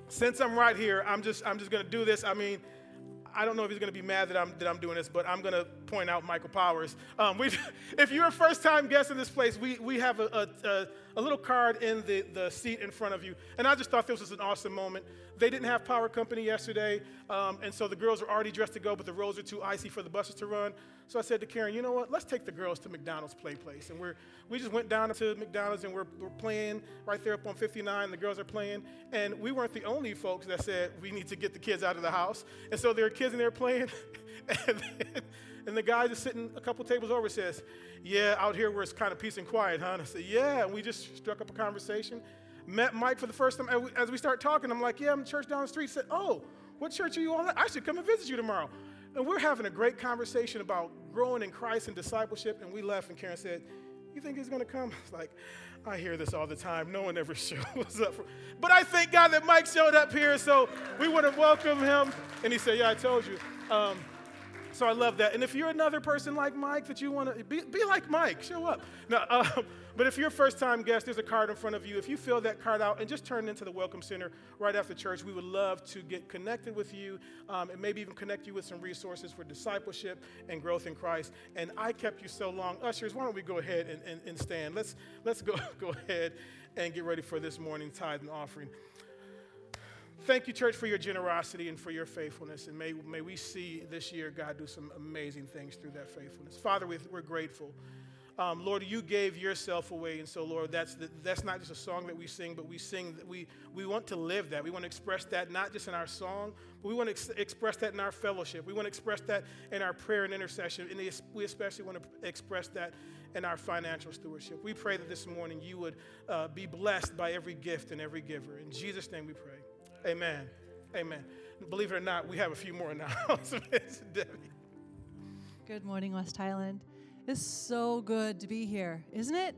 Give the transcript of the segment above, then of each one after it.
since I'm right here, I'm just going to do this. I mean, I don't know if he's going to be mad that I'm doing this, but I'm going to point out Michael Powers. If you're a first-time guest in this place, we have a little card in the seat in front of you, and I just thought this was an awesome moment. They didn't have power company yesterday, and so the girls were already dressed to go, but the roads are too icy for the buses to run. So I said to Karen, you know what? Let's take the girls to McDonald's Play Place, and we just went down to McDonald's, and we're playing right there up on 59. The girls are playing, and we weren't the only folks that said we need to get the kids out of the house, and so there are kids in there playing, and the guy just sitting a couple tables over says, yeah, out here where it's kind of peace and quiet, huh? And I said, yeah, and we just struck up a conversation. Met Mike for the first time. As we start talking, I'm like, yeah, I'm in church down the street. He said, oh, what church are you on? I should come and visit you tomorrow. And we're having a great conversation about growing in Christ and discipleship, and we left, and Karen said, you think he's going to come? I was like, I hear this all the time. No one ever shows up. But I thank God that Mike showed up here, so we want to welcome him. And he said, yeah, I told you. So I love that. And if you're another person like Mike that you want to be like Mike, show up. No, but if you're a first-time guest, there's a card in front of you. If you fill that card out and just turn it into the Welcome Center right after church, we would love to get connected with you and maybe even connect you with some resources for discipleship and growth in Christ. And I kept you so long. Ushers, why don't we go ahead and stand? Let's go ahead and get ready for this morning's tithe and offering. Thank you, church, for your generosity and for your faithfulness. And may we see this year, God, do some amazing things through that faithfulness. Father, we're grateful. Lord, you gave yourself away. And so, Lord, that's not just a song that we sing, but we sing that we want to live that. We want to express that not just in our song, but we want to express that in our fellowship. We want to express that in our prayer and intercession. And we especially want to express that in our financial stewardship. We pray that this morning you would be blessed by every gift and every giver. In Jesus' name we pray. Amen. Amen. Believe it or not, we have a few more announcements. Debbie. Good morning, West Highland. It's so good to be here, isn't it?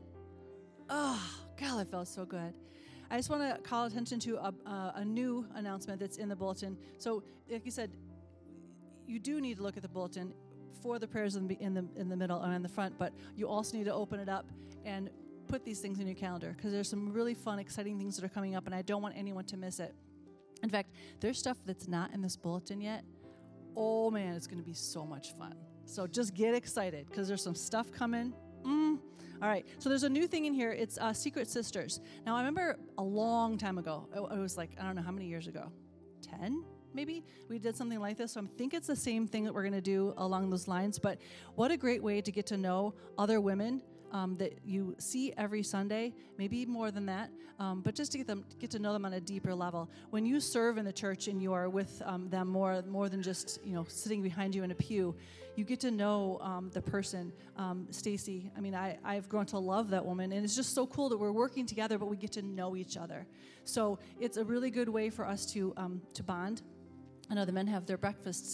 Oh, God, it felt so good. I just want to call attention to a new announcement that's in the bulletin. So, like you said, you do need to look at the bulletin for the prayers in the middle and in the front, but you also need to open it up and put these things in your calendar because there's some really fun, exciting things that are coming up, and I don't want anyone to miss it. In fact, there's stuff that's not in this bulletin yet. Oh, man, it's going to be so much fun. So just get excited because there's some stuff coming. All right, so there's a new thing in here. It's Secret Sisters. Now, I remember a long time ago. It was like, I don't know how many years ago. 10, maybe? We did something like this. So I think it's the same thing that we're going to do along those lines. But what a great way to get to know other women that you see every Sunday, maybe more than that, but just to get to know them on a deeper level. When you serve in the church and you are with them more than just sitting behind you in a pew, you get to know the person. Stacy, I mean, I've grown to love that woman, and it's just so cool that we're working together, but we get to know each other. So it's a really good way for us to bond. I know the men have their breakfasts.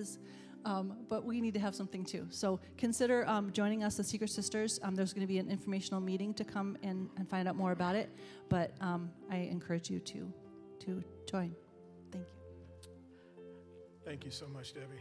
But we need to have something too. So consider joining us, the Secret Sisters. There's going to be an informational meeting to come and find out more about it. But I encourage you to join. Thank you. Thank you so much, Debbie.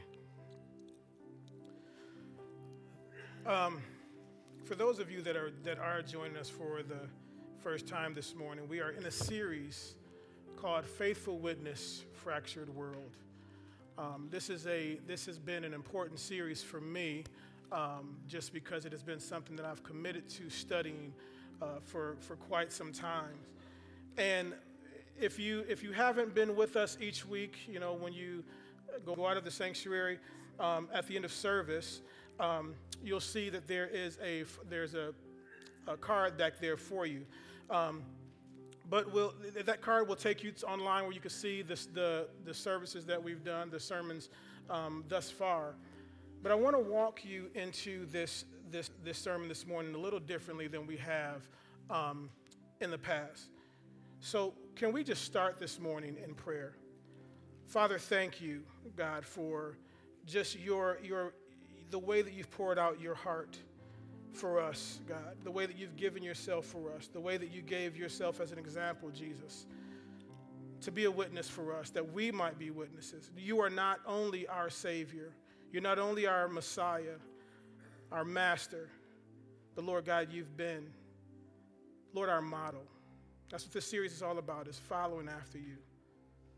For those of you that are joining us for the first time this morning, we are in a series called Faithful Witness, Fractured World. This has been an important series for me, just because it has been something that I've committed to studying for quite some time. And if you haven't been with us each week, when you go out of the sanctuary at the end of service, you'll see that there's a card back there for you. But that card will take you online where you can see the services that we've done, the sermons thus far. But I want to walk you into this sermon this morning a little differently than we have in the past. So can we just start this morning in prayer? Father, thank you, God, for just the way that you've poured out your heart for us, God, the way that you've given yourself for us, the way that you gave yourself as an example, Jesus, to be a witness for us, that we might be witnesses. You are not only our Savior, you're not only our Messiah, our Master, but Lord God, you've been, Lord, our model. That's what this series is all about, is following after you.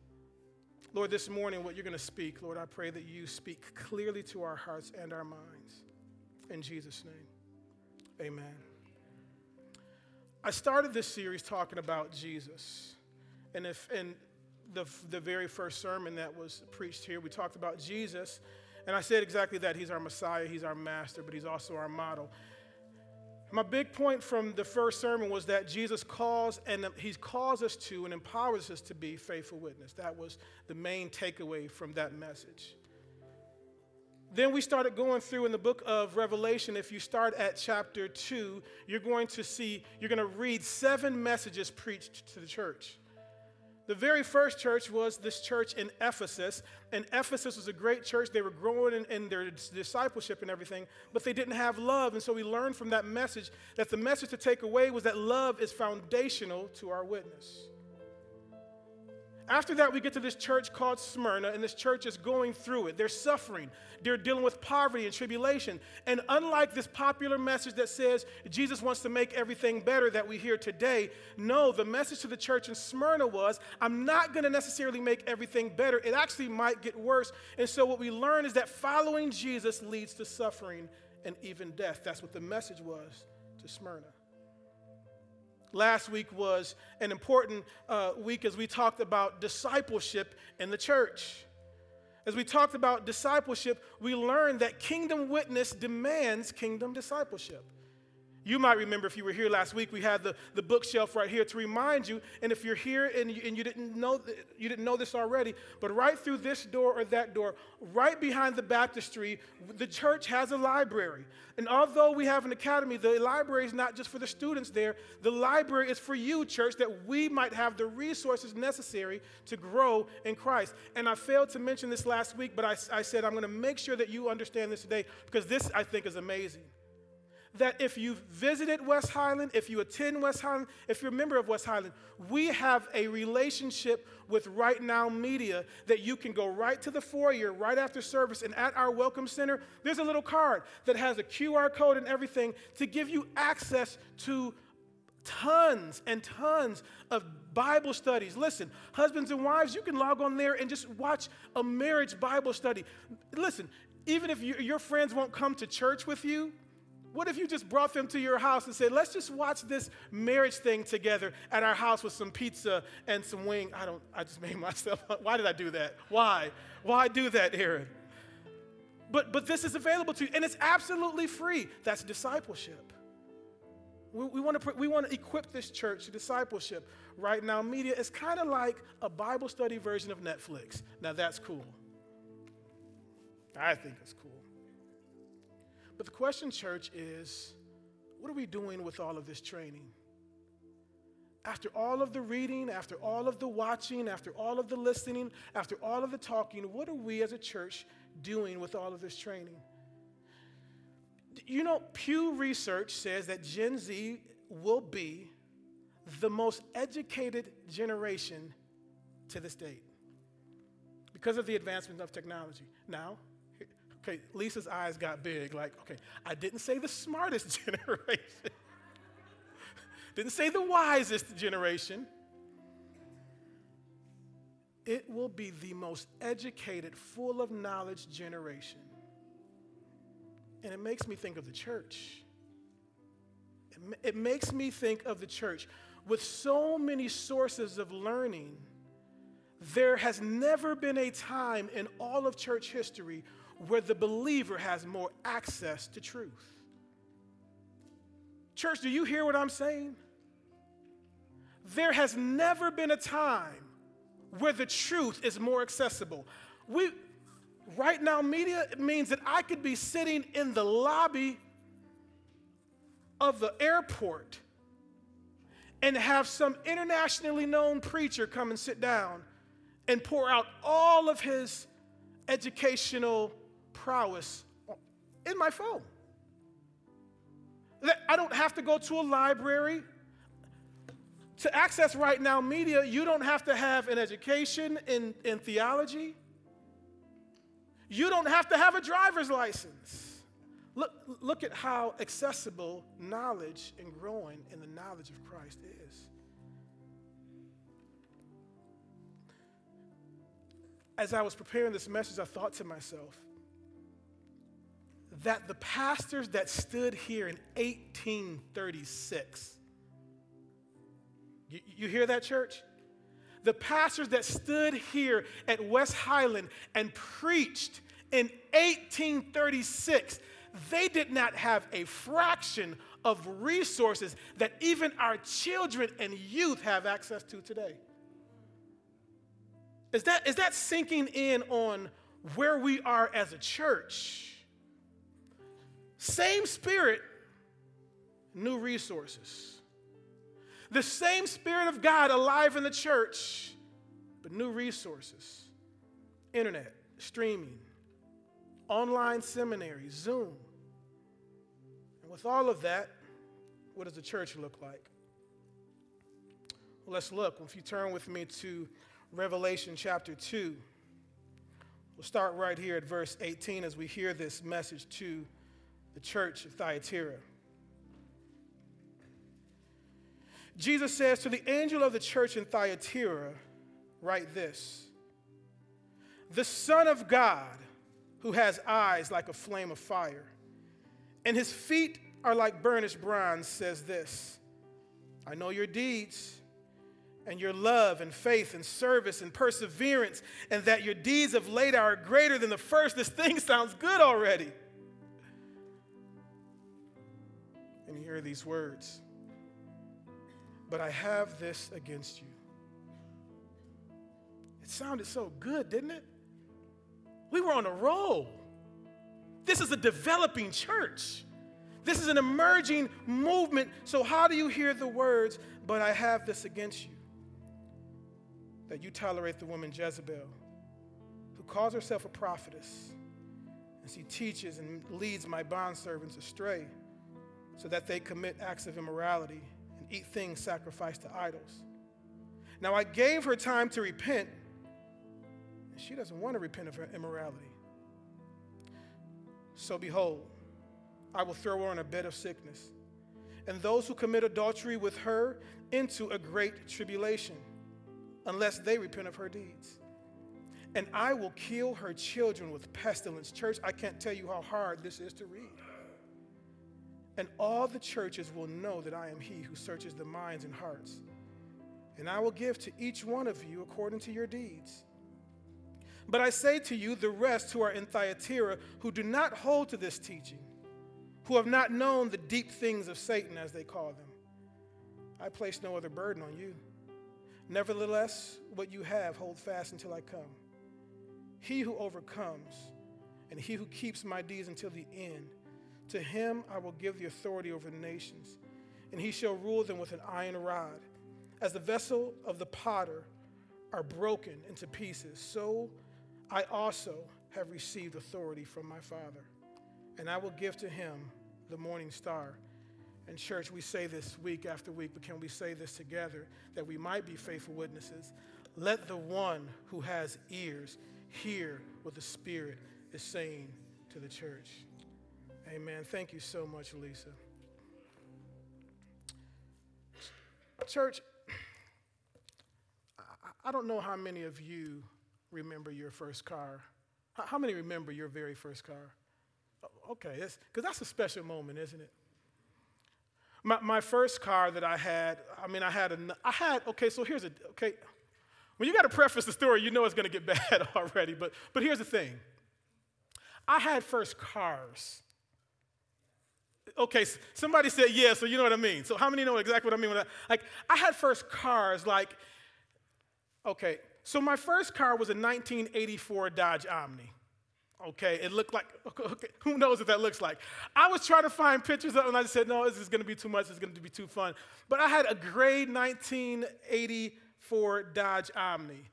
Lord, this morning, what you're going to speak, Lord, I pray that you speak clearly to our hearts and our minds. In Jesus' name, amen. I started this series talking about Jesus. And in the very first sermon that was preached here, we talked about Jesus. And I said exactly that. He's our Messiah, he's our master, but he's also our model. My big point from the first sermon was that Jesus calls us to and empowers us to be faithful witness. That was the main takeaway from that message. Then we started going through in the book of Revelation. If you start at chapter 2, you're going to read 7 messages preached to the church. The very first church was this church in Ephesus, and Ephesus was a great church. They were growing in their discipleship and everything, but they didn't have love, and so we learned from that message that the message to take away was that love is foundational to our witness. After that, we get to this church called Smyrna, and this church is going through it. They're suffering. They're dealing with poverty and tribulation. And unlike this popular message that says Jesus wants to make everything better that we hear today, no, the message to the church in Smyrna was, I'm not going to necessarily make everything better. It actually might get worse. And so what we learn is that following Jesus leads to suffering and even death. That's what the message was to Smyrna. Last week was an important week as we talked about discipleship in the church. As we talked about discipleship, we learned that kingdom witness demands kingdom discipleship. You might remember if you were here last week, we had the bookshelf right here to remind you. And if you're here and you didn't know this already, but right through this door or that door, right behind the baptistry, the church has a library. And although we have an academy, the library is not just for the students there. The library is for you, church, that we might have the resources necessary to grow in Christ. And I failed to mention this last week, but I said I'm going to make sure that you understand this today because this, I think, is amazing. That if you've visited West Highland, if you attend West Highland, if you're a member of West Highland, we have a relationship with Right Now Media that you can go right to the foyer right after service, and at our Welcome Center, there's a little card that has a QR code and everything to give you access to tons and tons of Bible studies. Listen, husbands and wives, you can log on there and just watch a marriage Bible study. Listen, even if your friends won't come to church with you, what if you just brought them to your house and said, let's just watch this marriage thing together at our house with some pizza and some wing? I just made myself up. Why did I do that? Why? Why do that, Aaron? But this is available to you, and it's absolutely free. That's discipleship. We want to equip this church to discipleship. Right Now Media is kind of like a Bible study version of Netflix. Now that's cool. I think it's cool. But the question, church, is what are we doing with all of this training? After all of the reading, after all of the watching, after all of the listening, after all of the talking, what are we as a church doing with all of this training? You know, Pew Research says that Gen Z will be the most educated generation to this date because of the advancement of technology. Now, okay, Lisa's eyes got big, like, okay, I didn't say the smartest generation. Didn't say the wisest generation. It will be the most educated, full of knowledge generation. And it makes me think of the church. It makes me think of the church. With so many sources of learning, there has never been a time in all of church history where the believer has more access to truth. Church, do you hear what I'm saying? There has never been a time where the truth is more accessible. Right Now Media means that I could be sitting in the lobby of the airport and have some internationally known preacher come and sit down and pour out all of his educational prowess in my phone. I don't have to go to a library. To access Right Now Media, you don't have to have an education in theology. You don't have to have a driver's license. Look at how accessible knowledge and growing in the knowledge of Christ is. as I was preparing this message, I thought to myself that the pastors that stood here in 1836, you hear that, church? The pastors that stood here at West Highland and preached in 1836, they did not have a fraction of resources that even our children and youth have access to today. Is that sinking in on where we are as a church? Same Spirit, new resources. The same Spirit of God alive in the church, but new resources. Internet, streaming, online seminary, Zoom. And with all of that, what does the church look like? Well, let's look. If you turn with me to Revelation chapter 2, we'll start right here at verse 18 as we hear this message to the church of Thyatira. Jesus says to the angel of the church in Thyatira, write this: the Son of God, who has eyes like a flame of fire, and his feet are like burnished bronze, says this: I know your deeds, and your love and faith and service and perseverance, and that your deeds of late are greater than the first. This thing sounds good already. And you hear these words: but I have this against you. It sounded so good, didn't it? We were on a roll. This is a developing church. This is an emerging movement. So how do you hear the words, but I have this against you? That you tolerate the woman Jezebel, who calls herself a prophetess, and she teaches and leads my bondservants astray, so that they commit acts of immorality and eat things sacrificed to idols. Now I gave her time to repent, and she doesn't want to repent of her immorality. So behold, I will throw her on a bed of sickness, and those who commit adultery with her into a great tribulation, unless they repent of her deeds. And I will kill her children with pestilence. Church, I can't tell you how hard this is to read. And all the churches will know that I am he who searches the minds and hearts. And I will give to each one of you according to your deeds. But I say to you, the rest who are in Thyatira, who do not hold to this teaching, who have not known the deep things of Satan, as they call them, I place no other burden on you. Nevertheless, what you have, hold fast until I come. He who overcomes, and he who keeps my deeds until the end, to him I will give the authority over the nations, and he shall rule them with an iron rod. As the vessel of the potter are broken into pieces, so I also have received authority from my Father, and I will give to him the morning star. And church, we say this week after week, but can we say this together, that we might be faithful witnesses? Let the one who has ears hear what the Spirit is saying to the church. Amen. Thank you so much, Lisa. Church, I don't know how many of you remember your first car. How many remember your very first car? Okay, because that's a special moment, isn't it? My first car that I had, okay, so here's when you got to preface the story, you know it's going to get bad already, but here's the thing. I had first cars. Okay, somebody said yeah, so you know what I mean. So how many know exactly what I mean? I had first cars, okay, so my first car was a 1984 Dodge Omni. Okay, it looked like, okay, who knows what that looks like. I was trying to find pictures of it, and I just said, no, this is going to be too much. It's going to be too fun. But I had a gray 1984 Dodge Omni.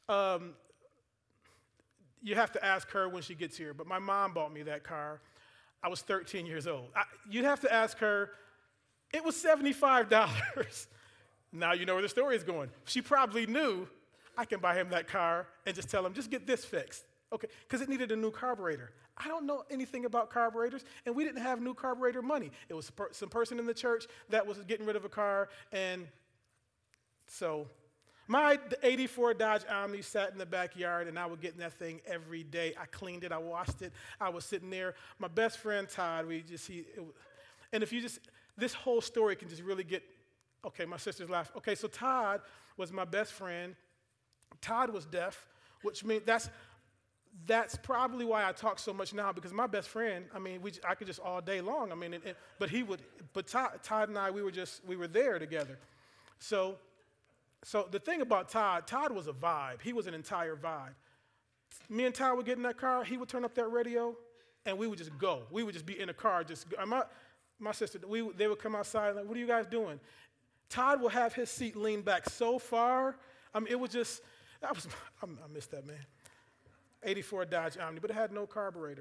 You have to ask her when she gets here, but my mom bought me that car. I was 13 years old. You'd have to ask her. It was $75. Now you know where the story is going. She probably knew I can buy him that car and just tell him, just get this fixed. Okay, because it needed a new carburetor. I don't know anything about carburetors, and we didn't have new carburetor money. It was some person in the church that was getting rid of a car, and so My 84 Dodge Omni sat in the backyard, and I would get in that thing every day. I cleaned it, I washed it. I was sitting there. My best friend Todd, and if you just, this whole story can just really get, okay, my sister's laughing. Okay, so Todd was my best friend. Todd was deaf, which means that's probably why I talk so much now, because my best friend, I mean, I could just all day long. I mean, but Todd and I, we were there together. So the thing about Todd was a vibe. He was an entire vibe. Me and Todd would get in that car, he would turn up that radio, and we would just go. We would just be in the car, my sister, they would come outside, like, what are you guys doing? Todd will have his seat leaned back so far. I mean, it was just, I missed that, man. 84 Dodge Omni, but it had no carburetor.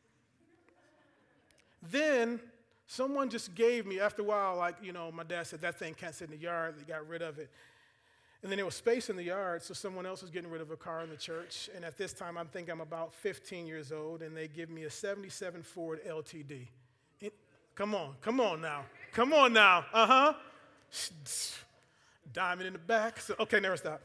Then someone just gave me, after a while, like, my dad said, that thing can't sit in the yard. They got rid of it. And then there was space in the yard, so someone else was getting rid of a car in the church. And at this time, I'm about 15 years old, and they give me a 77 Ford LTD. Come on now. Uh-huh. Diamond in the back. So, okay, never stop.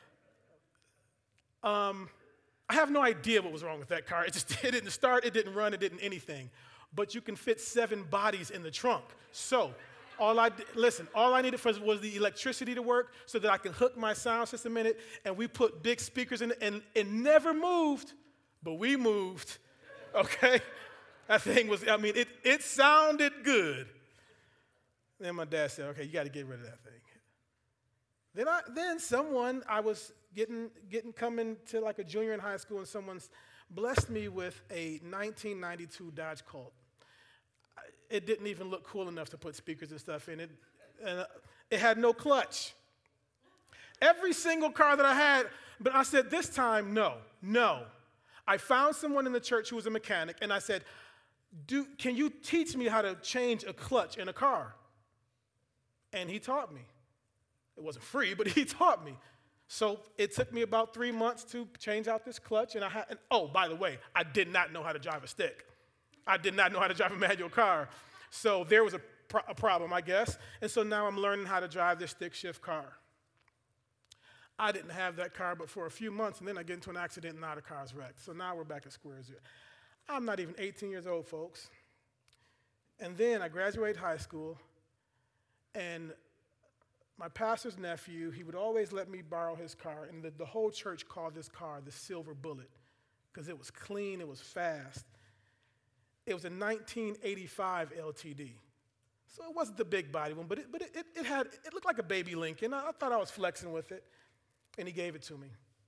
I have no idea what was wrong with that car. It didn't start, it didn't run, it didn't anything. But you can fit 7 bodies in the trunk. So all I needed was the electricity to work so that I could hook my sound system in it, and we put big speakers in it, and it never moved, but we moved, okay? That thing was, it sounded good. Then my dad said, okay, you got to get rid of that thing. Then I was coming to like a junior in high school, and someone's blessed me with a 1992 Dodge Colt. It didn't even look cool enough to put speakers and stuff in it, and it had no clutch. Every single car that I had, but I said, this time, no. I found someone in the church who was a mechanic, and I said, can you teach me how to change a clutch in a car? And he taught me. It wasn't free, but he taught me. So it took me about 3 months to change out this clutch, and oh, by the way, I did not know how to drive a stick. I did not know how to drive a manual car. So there was a problem, I guess. And so now I'm learning how to drive this stick shift car. I didn't have that car but for a few months, and then I get into an accident and now the car's wrecked. So now we're back at square zero. I'm not even 18 years old, folks. And then I graduate high school, and my pastor's nephew, he would always let me borrow his car, and the whole church called this car the Silver Bullet because it was clean, it was fast. It was a 1985 LTD. So it wasn't the big body one, but it looked like a baby Lincoln. I thought I was flexing with it, and he gave it to me.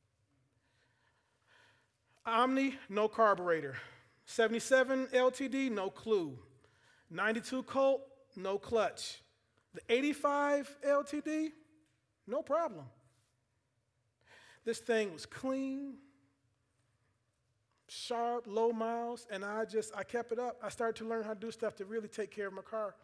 Omni, no carburetor. 77 LTD, no clue. 92 Colt, no clutch. The 85 LTD, no problem. This thing was clean, sharp, low miles, and I kept it up. I started to learn how to do stuff to really take care of my car.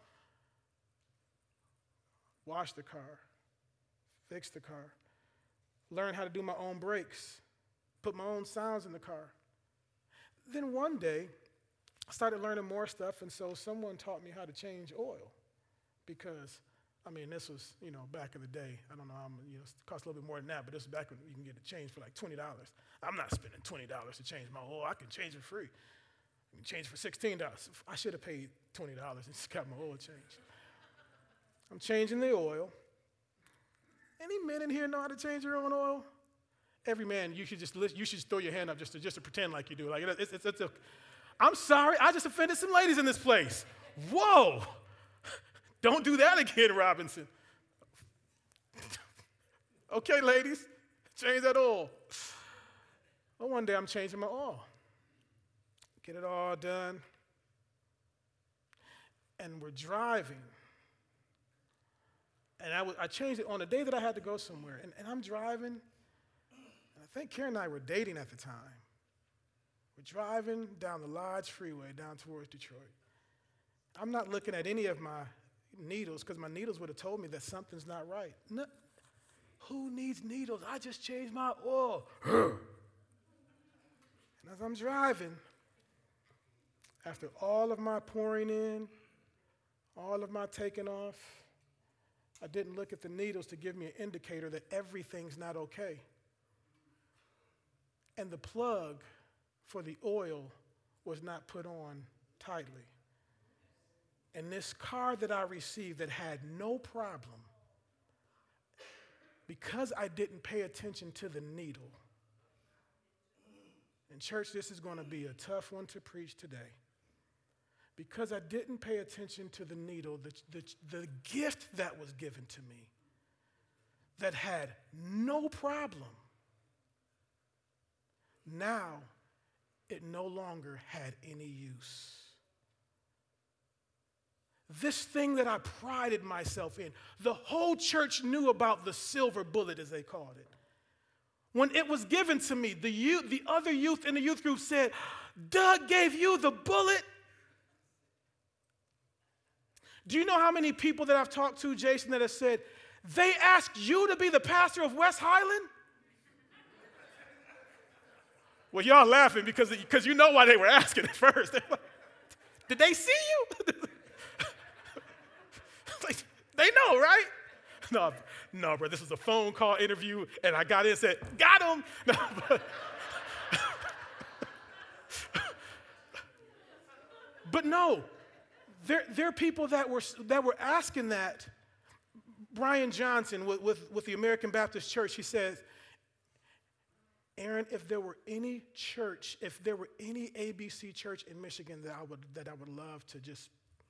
Wash the car, fix the car, learn how to do my own brakes, put my own sounds in the car. Then one day, I started learning more stuff, and so someone taught me how to change oil because, this was, back in the day. I don't know how, it cost a little bit more than that, but this was back when you can get it changed for like $20. I'm not spending $20 to change my oil. I can change it free. I can change it for $16. I should have paid $20 and just got my oil changed. I'm changing the oil. Any men in here know how to change your own oil? Every man, you should throw your hand up just to pretend like you do. Like I'm sorry, I just offended some ladies in this place. Whoa! Don't do that again, Robinson. Okay, ladies, change that oil. Well, one day I'm changing my oil. Get it all done. And we're driving. And I changed it on the day that I had to go somewhere. And I'm driving. And I think Karen and I were dating at the time. We're driving down the Lodge Freeway down towards Detroit. I'm not looking at any of my needles because my needles would have told me that something's not right. No, who needs needles? I just changed my oil. And as I'm driving, after all of my pouring in, all of my taking off, I didn't look at the needles to give me an indicator that everything's not okay. And the plug for the oil was not put on tightly. And this car that I received that had no problem, because I didn't pay attention to the needle. And church, this is going to be a tough one to preach today. Because I didn't pay attention to the needle, the gift that was given to me that had no problem, now it no longer had any use. This thing that I prided myself in, the whole church knew about the silver bullet, as they called it. When it was given to me, the other youth in the youth group said, Doug gave you the bullet. Do you know how many people that I've talked to, Jason, that have said, they asked you to be the pastor of West Highland? Well, y'all laughing because you know why they were asking at first. Like, did they see you? Like, they know, right? No, bro, this was a phone call interview, and I got in and said, got him. No, but no, there are people that were asking that. Brian Johnson with the American Baptist Church, he says, Aaron, if there were any church, if there were any ABC church in Michigan that I would love to just,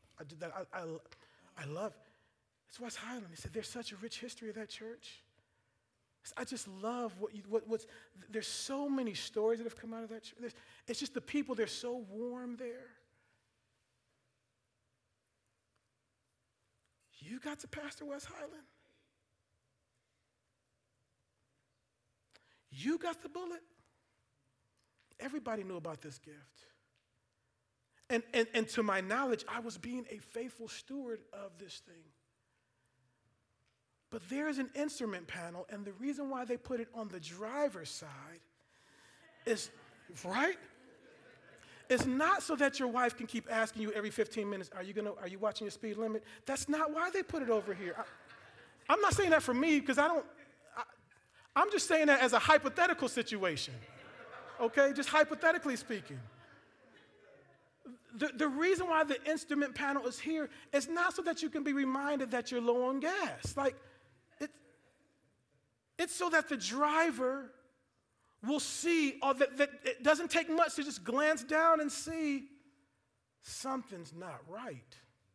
I love, it's West Highland. He said, there's such a rich history of that church. I just love what's, there's so many stories that have come out of that church. It's just the people, they're so warm there. You got to pastor West Highland? You got the bullet? Everybody knew about this gift. And to my knowledge, I was being a faithful steward of this thing. But there is an instrument panel, and the reason why they put it on the driver's side is, right? It's not so that your wife can keep asking you every 15 minutes, are you watching your speed limit? That's not why they put it over here. I'm not saying that for me because I'm just saying that as a hypothetical situation, okay? Just hypothetically speaking. The reason why the instrument panel is here is not so that you can be reminded that you're low on gas. Like, it's so that the driver will see, that it doesn't take much to just glance down and see something's not right.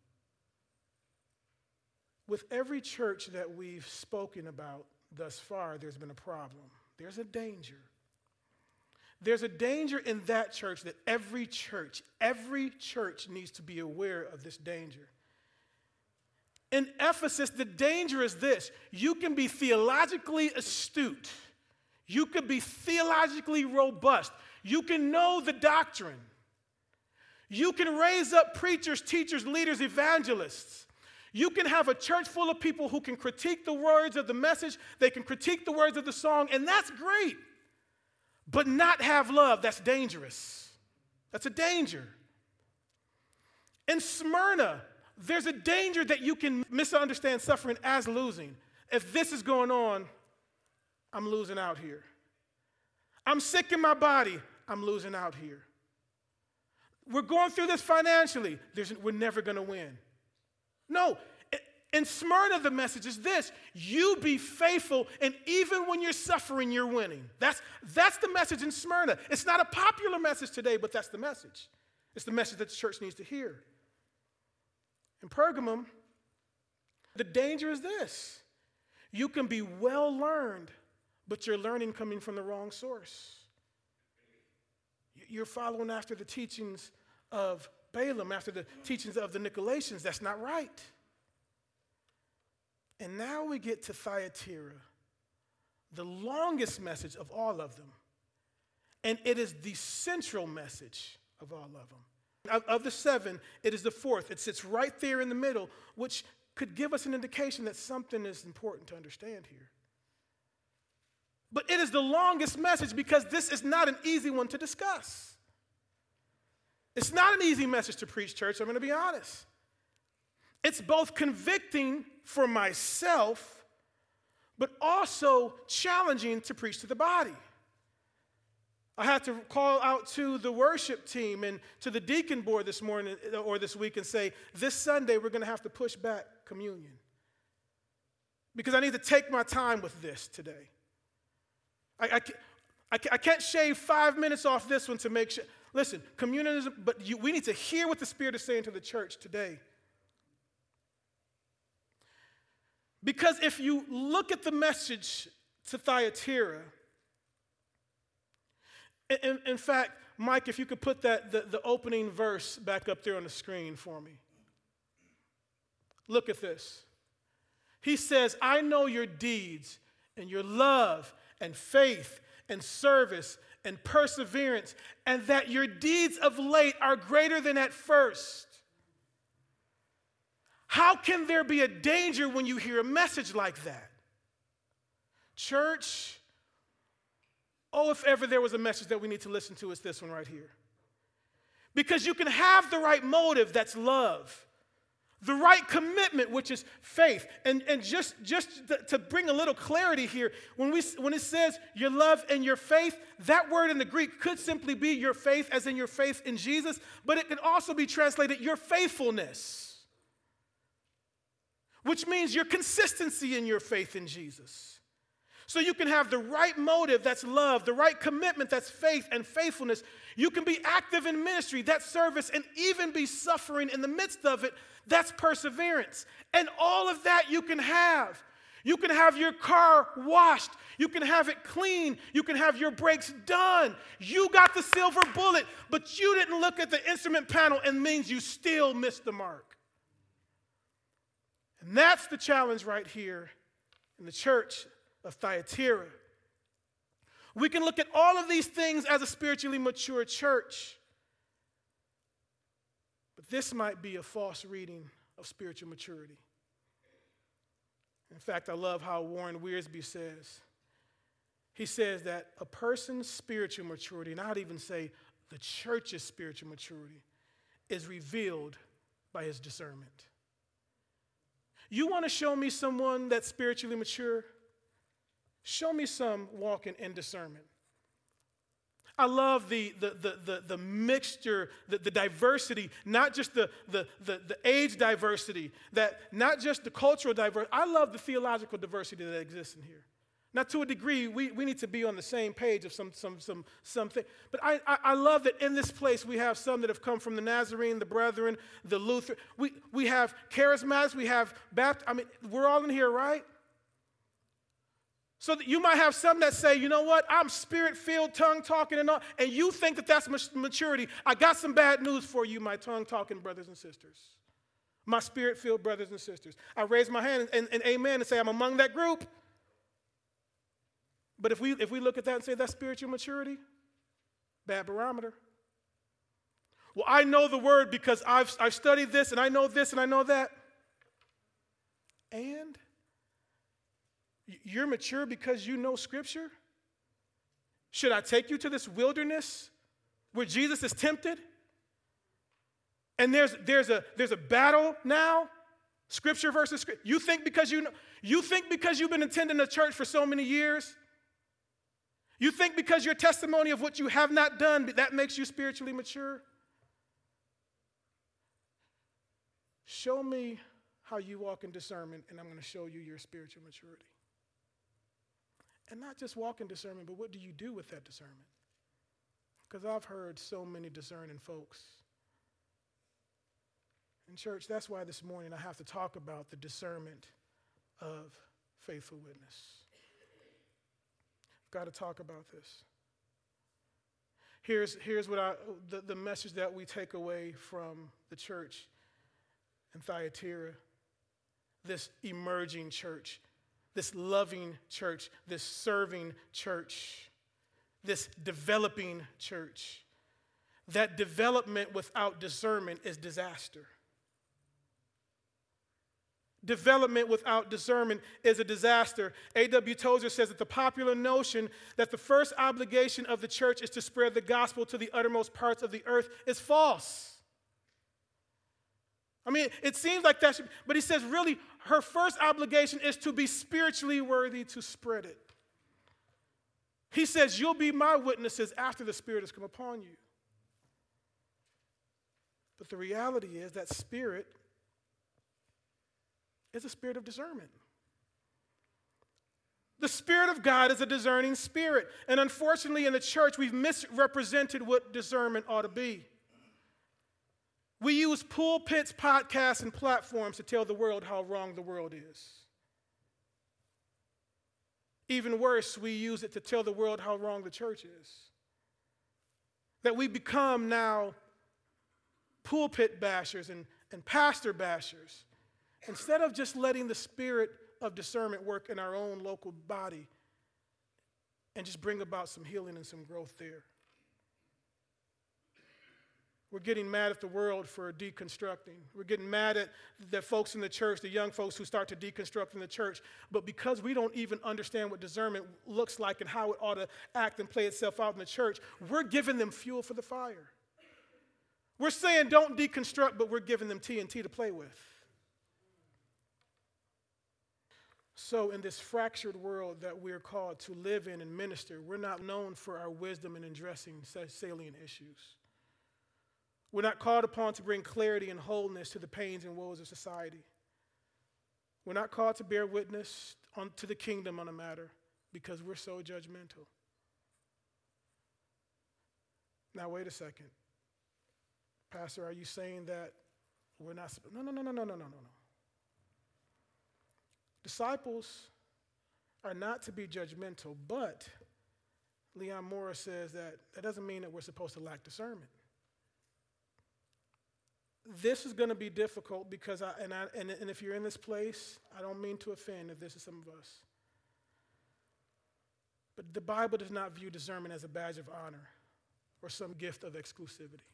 With every church that we've spoken about thus far, there's been a problem. There's a danger. There's a danger in that church that every church needs to be aware of this danger. In Ephesus, the danger is this. You can be theologically astute. You can be theologically robust. You can know the doctrine. You can raise up preachers, teachers, leaders, evangelists. You can have a church full of people who can critique the words of the message. They can critique the words of the song, and that's great. But not have love, that's dangerous. That's a danger. In Smyrna, there's a danger that you can misunderstand suffering as losing. If this is going on, I'm losing out here. I'm sick in my body, I'm losing out here. We're going through this financially, we're never going to win. No, in Smyrna, the message is this: you be faithful, and even when you're suffering, you're winning. That's the message in Smyrna. It's not a popular message today, but that's the message. It's the message that the church needs to hear. In Pergamum, the danger is this: you can be well learned, but your learning coming from the wrong source. You're following after the teachings of Balaam, after the teachings of the Nicolaitans. That's not right. And now we get to Thyatira, the longest message of all of them. And it is the central message of all of them. Of the seven, it is the fourth. It sits right there in the middle, which could give us an indication that something is important to understand here. But it is the longest message because this is not an easy one to discuss. It's not an easy message to preach, church. I'm going to be honest. It's both convicting for myself, but also challenging to preach to the body. I had to call out to the worship team and to the deacon board this morning or this week and say, this Sunday we're going to have to push back communion. Because I need to take my time with this today. I can't shave 5 minutes off this one to make sure. Listen, communion is, but we need to hear what the Spirit is saying to the church today. Because if you look at the message to Thyatira, in fact, Mike, if you could put the opening verse back up there on the screen for me. Look at this. He says, I know your deeds and your love and faith and service and perseverance, and that your deeds of late are greater than at first. How can there be a danger when you hear a message like that? Church, oh, if ever there was a message that we need to listen to, it's this one right here. Because you can have the right motive, that's love. The right commitment, which is faith. And just to bring a little clarity here, when it says your love and your faith, that word in the Greek could simply be your faith, as in your faith in Jesus, but it can also be translated your faithfulness, which means your consistency in your faith in Jesus. So you can have the right motive, that's love, the right commitment, that's faith and faithfulness. You can be active in ministry, that's service, and even be suffering in the midst of it, that's perseverance. And all of that you can have. You can have your car washed. You can have it clean. You can have your brakes done. You got the silver bullet, but you didn't look at the instrument panel, and means you still missed the mark. And that's the challenge right here in the church of Thyatira. We can look at all of these things as a spiritually mature church, but this might be a false reading of spiritual maturity. In fact, I love how Warren Wiersbe says. He says that a person's spiritual maturity, and I'd even say the church's spiritual maturity, is revealed by his discernment. You want to show me someone that's spiritually mature? Show me some walking in discernment. I love the mixture, the diversity, not just the age diversity, that not just the cultural diversity. I love the theological diversity that exists in here. Now, to a degree, we need to be on the same page of something. But I love that in this place we have some that have come from the Nazarene, the Brethren, the Lutheran. We have charismatics, we have Baptist. I mean, we're all in here, right? So that you might have some that say, you know what, I'm spirit-filled, tongue-talking and all, and you think that that's maturity. I got some bad news for you, my tongue-talking brothers and sisters, my spirit-filled brothers and sisters. I raise my hand and amen and say I'm among that group. But if we look at that and say that's spiritual maturity, bad barometer. Well, I know the word because I've studied this and I know this and I know that. And you're mature because you know Scripture? Should I take you to this wilderness where Jesus is tempted? And there's a battle now, Scripture versus Scripture. You think because you've been attending the church for so many years, you think because your testimony of what you have not done, that makes you spiritually mature? Show me how you walk in discernment, and I'm going to show you your spiritual maturity. And not just walk in discernment, but what do you do with that discernment? Because I've heard so many discerning folks. In church, that's why this morning I have to talk about the discernment of faithful witness. I've got to talk about this. Here's what the message that we take away from the church in Thyatira, this emerging church, this loving church, this serving church, this developing church. That development without discernment is disaster. Development without discernment is a disaster. A.W. Tozer says that the popular notion that the first obligation of the church is to spread the gospel to the uttermost parts of the earth is false. I mean, it seems like that should, but he says really her first obligation is to be spiritually worthy to spread it. He says, you'll be my witnesses after the Spirit has come upon you. But the reality is that Spirit is a spirit of discernment. The Spirit of God is a discerning spirit. And unfortunately, in the church, we've misrepresented what discernment ought to be. We use pulpits, podcasts, and platforms to tell the world how wrong the world is. Even worse, we use it to tell the world how wrong the church is. That we become now pulpit bashers and pastor bashers, instead of just letting the spirit of discernment work in our own local body and just bring about some healing and some growth there. We're getting mad at the world for deconstructing. We're getting mad at the folks in the church, the young folks who start to deconstruct in the church. But because we don't even understand what discernment looks like and how it ought to act and play itself out in the church, we're giving them fuel for the fire. We're saying don't deconstruct, but we're giving them TNT to play with. So in this fractured world that we're called to live in and minister, we're not known for our wisdom in addressing such salient issues. We're not called upon to bring clarity and wholeness to the pains and woes of society. We're not called to bear witness to the kingdom on a matter because we're so judgmental. Now, wait a second. Pastor, are you saying that we're not? No. Disciples are not to be judgmental, but Leon Morris says that doesn't mean that we're supposed to lack discernment. This is going to be difficult because, and if you're in this place, I don't mean to offend if this is some of us. But the Bible does not view discernment as a badge of honor or some gift of exclusivity.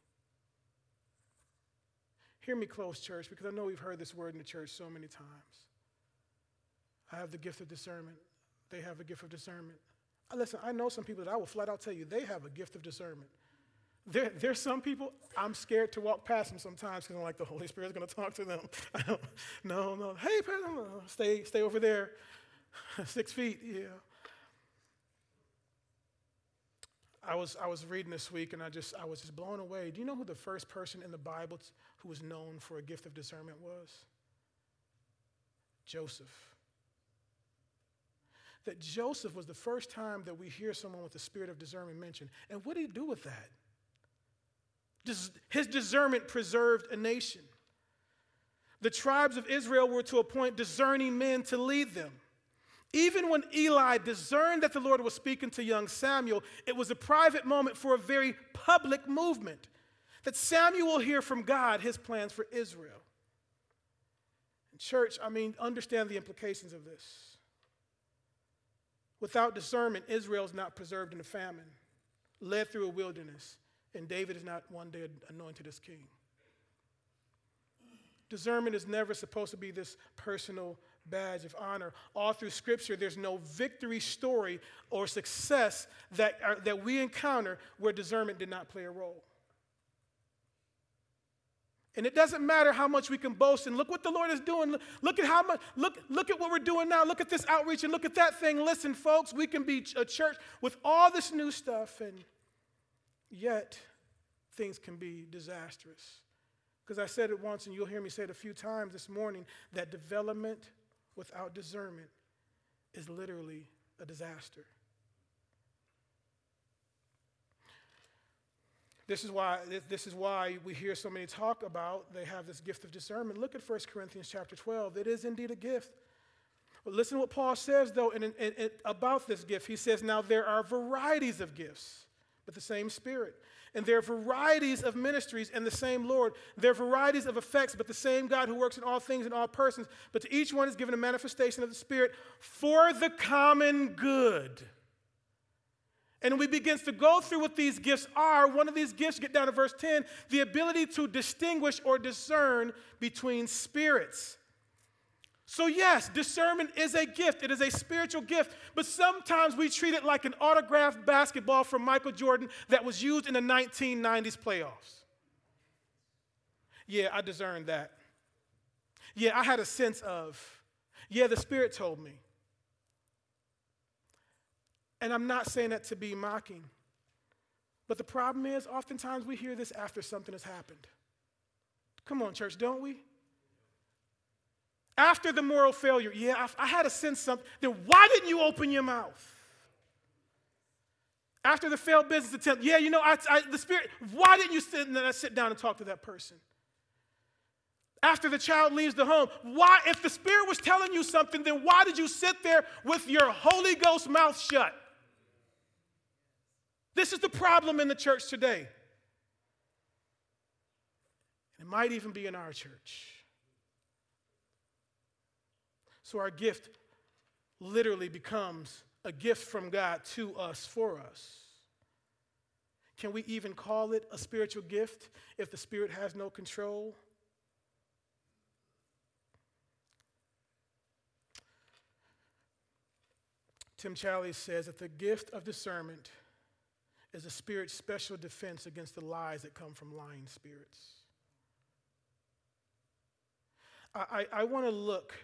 Hear me close, church, because I know we've heard this word in the church so many times. I have the gift of discernment. They have a gift of discernment. Listen, I know some people that I will flat out tell you they have a gift of discernment. There's some people, I'm scared to walk past them sometimes because I'm like, the Holy Spirit's going to talk to them. No. Hey, stay over there. 6 feet, yeah. I was reading this week and I was just blown away. Do you know who the first person in the Bible who was known for a gift of discernment was? Joseph. That Joseph was the first time that we hear someone with the spirit of discernment mentioned. And what did he do with that? His discernment preserved a nation. The tribes of Israel were to appoint discerning men to lead them. Even when Eli discerned that the Lord was speaking to young Samuel, it was a private moment for a very public movement. That Samuel will hear from God his plans for Israel. And church, understand the implications of this. Without discernment, Israel is not preserved in a famine, led through a wilderness, and David is not one day anointed as king. Discernment is never supposed to be this personal badge of honor. All through Scripture, there's no victory story or success that we encounter where discernment did not play a role. And it doesn't matter how much we can boast and look what the Lord is doing. Look at how much, look at what we're doing now. Look at this outreach and look at that thing. Listen, folks, we can be a church with all this new stuff, and yet things can be disastrous. Because I said it once, and you'll hear me say it a few times this morning, that development without discernment is literally a disaster. This is why we hear so many talk about they have this gift of discernment. Look at 1 Corinthians chapter 12. It is indeed a gift. But listen to what Paul says, though, about this gift. He says, now there are varieties of gifts, but the same Spirit. And there are varieties of ministries and the same Lord. There are varieties of effects, but the same God who works in all things in all persons. But to each one is given a manifestation of the Spirit for the common good. And we begin to go through what these gifts are. One of these gifts, get down to verse 10, the ability to distinguish or discern between spirits. So yes, discernment is a gift. It is a spiritual gift. But sometimes we treat it like an autographed basketball from Michael Jordan that was used in the 1990s playoffs. Yeah, I discerned that. Yeah, I had a sense of, yeah, the Spirit told me. And I'm not saying that to be mocking. But the problem is, oftentimes we hear this after something has happened. Come on, church, don't we? After the moral failure, yeah, I had a sense something. Then why didn't you open your mouth? After the failed business attempt, yeah, the Spirit, why didn't you sit down and talk to that person? After the child leaves the home, why, if the Spirit was telling you something, then why did you sit there with your Holy Ghost mouth shut? This is the problem in the church today. It might even be in our church. So our gift literally becomes a gift from God to us, for us. Can we even call it a spiritual gift if the Spirit has no control? Tim Challies says that the gift of discernment is a Spirit's special defense against the lies that come from lying spirits. I want to look.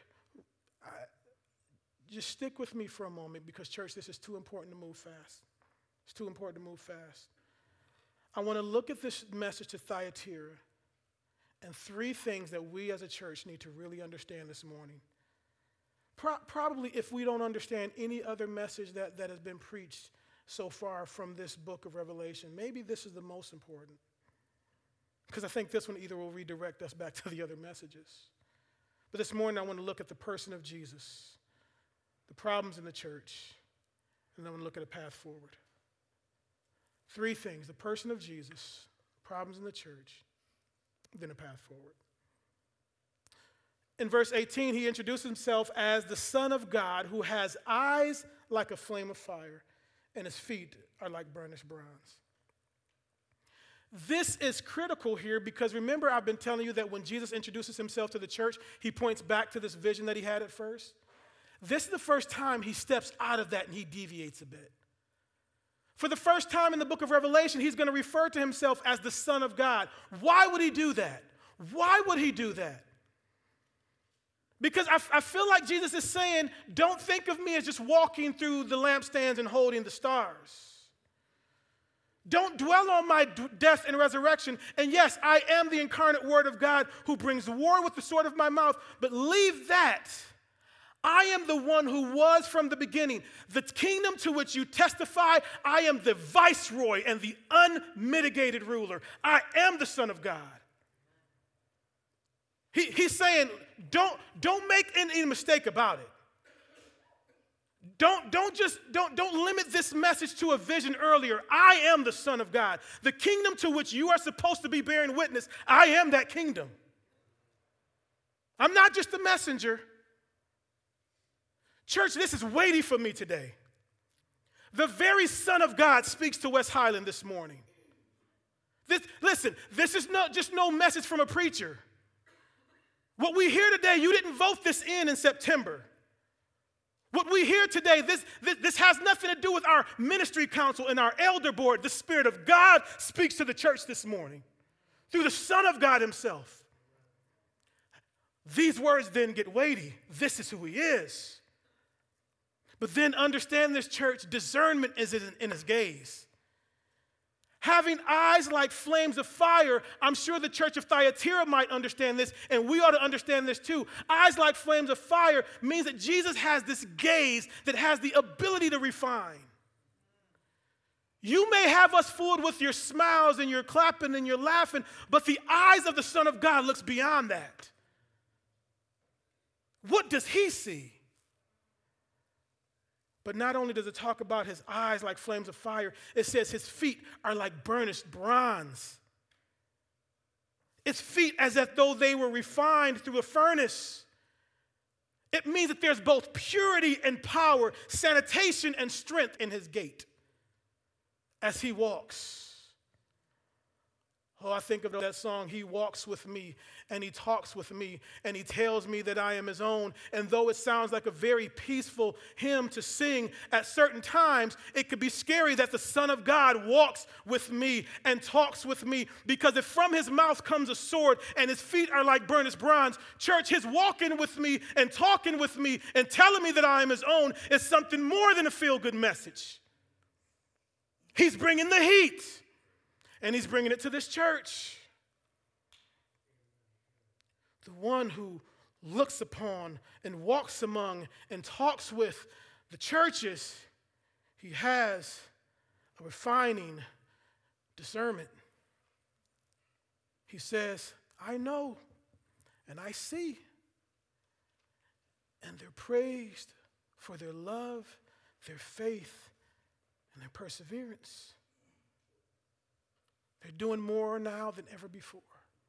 Just stick with me for a moment because, church, this is too important to move fast. It's too important to move fast. I want to look at this message to Thyatira and 3 things that we as a church need to really understand this morning. Probably if we don't understand any other message that has been preached so far from this book of Revelation, maybe this is the most important. Because I think this one either will redirect us back to the other messages. But this morning I want to look at the person of Jesus, the problems in the church, and then I want to look at a path forward. 3 things: the person of Jesus, problems in the church, then a path forward. In verse 18, he introduced himself as the Son of God who has eyes like a flame of fire and his feet are like burnished bronze. This is critical here because remember I've been telling you that when Jesus introduces himself to the church, he points back to this vision that he had at first. This is the first time he steps out of that and he deviates a bit. For the first time in the book of Revelation, he's going to refer to himself as the Son of God. Why would he do that? Why would he do that? Because I feel like Jesus is saying, don't think of me as just walking through the lampstands and holding the stars. Don't dwell on my death and resurrection. And yes, I am the incarnate Word of God who brings war with the sword of my mouth, but leave that. I am the one who was from the beginning. The kingdom to which you testify, I am the viceroy and the unmitigated ruler. I am the Son of God. He's saying, don't make any mistake about it. Don't limit this message to a vision earlier. I am the Son of God. The kingdom to which you are supposed to be bearing witness, I am that kingdom. I'm not just a messenger. Church, this is weighty for me today. The very Son of God speaks to West Highland this morning. This is not just no message from a preacher. What we hear today, you didn't vote this in September. What we hear today, this has nothing to do with our ministry council and our elder board. The Spirit of God speaks to the church this morning through the Son of God himself. These words then get weighty. This is who he is. But then understand this, church, discernment is in his gaze. Having eyes like flames of fire, I'm sure the church of Thyatira might understand this, and we ought to understand this too. Eyes like flames of fire means that Jesus has this gaze that has the ability to refine. You may have us fooled with your smiles and your clapping and your laughing, but the eyes of the Son of God looks beyond that. What does he see? But not only does it talk about his eyes like flames of fire, it says his feet are like burnished bronze. His feet as if though they were refined through a furnace. It means that there's both purity and power, sanitation and strength in his gait as he walks. Oh, I think of that song, He walks with me and He talks with me and He tells me that I am His own. And though it sounds like a very peaceful hymn to sing, at certain times it could be scary that the Son of God walks with me and talks with me, because if from His mouth comes a sword and His feet are like burnished bronze, church, His walking with me and talking with me and telling me that I am His own is something more than a feel-good message. He's bringing the heat. And He's bringing it to this church. The one who looks upon and walks among and talks with the churches, He has a refining discernment. He says, I know and I see. And they're praised for their love, their faith, and their perseverance. They're doing more now than ever before.